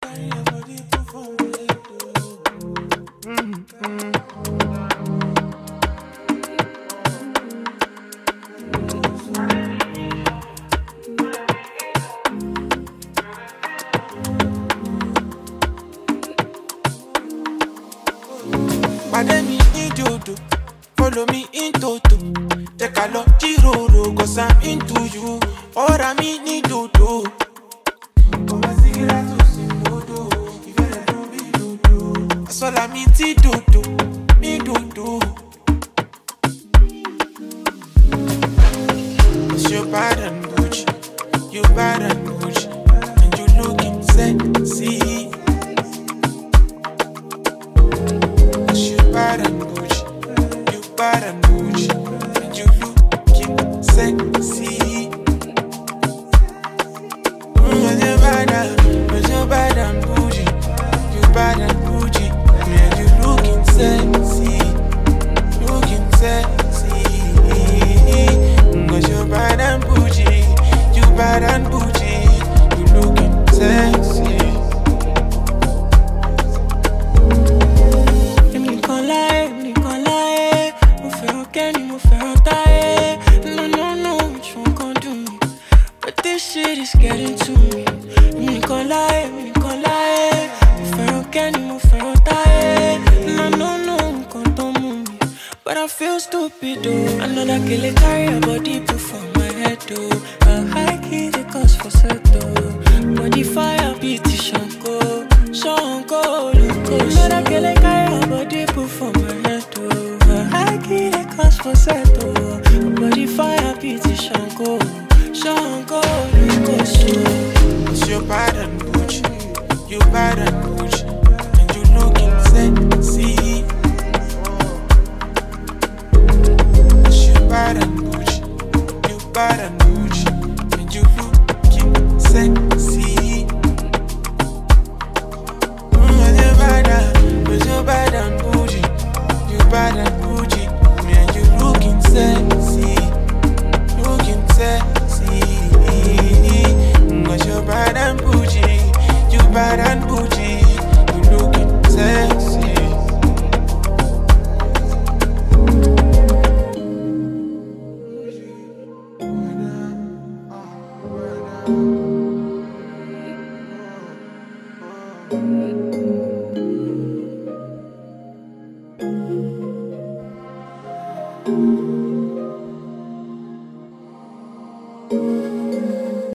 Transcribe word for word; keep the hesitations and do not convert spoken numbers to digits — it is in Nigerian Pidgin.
Follow me in toto. Take a lot, Jiroro, cause I'm into you. Or I mean, need to do. That's all I mean, to do. Me do do. Cause you're bad and Gucci. You bad and Gucci. And you looking sexy. Cause you're bad and Gucci. Bad and Gucci, and you looking sexy. Mm, you're bad and, you're bad and Gucci, you bad and Gucci, and you looking sexy, looking sexy. Mm, you're bad and Gucci, you bad and Gucci, you looking sexy. Shit is getting to me. Me can't lie, me can't lie. Mo fẹ́ràn kẹ́ni, mo fẹ́ràn táyé. No, no, no, nǹkan tó mú mi. But I feel stupid, oh. Another kele carry a body put for my head, oh. A high key, the cost for settle. Body fire, beat the shanko. Shanko, look, another kele carry a body put for my head, oh. A high key, the cost for settle. Body fire, beat the shanko. Shanko, cause you're bad and Gucci, you bad and Gucci, and you looking sexy.